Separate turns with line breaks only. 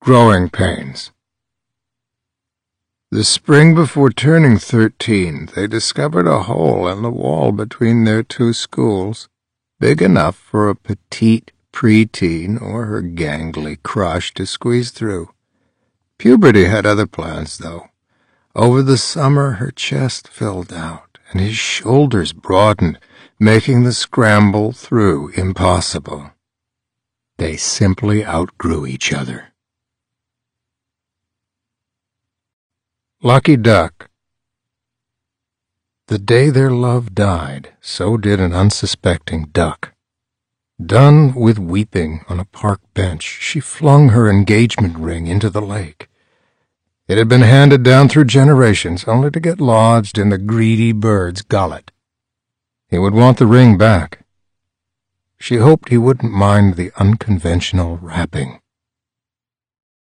Growing pains. The spring before turning 13, they discovered a hole in the wall between their two schools, big enough for a petite preteen or her gangly crush to squeeze through. Puberty had other plans, though. Over the summer, her chest filled out, and his shoulders broadened, making the scramble through impossible. They simply outgrew each other. Lucky Duck. The day their love died, so did an unsuspecting duck. Done with weeping on a park bench, she flung her engagement ring into the lake. It had been handed down through generations, only to get lodged in the greedy bird's gullet. He would want the ring back. She hoped he wouldn't mind the unconventional wrapping.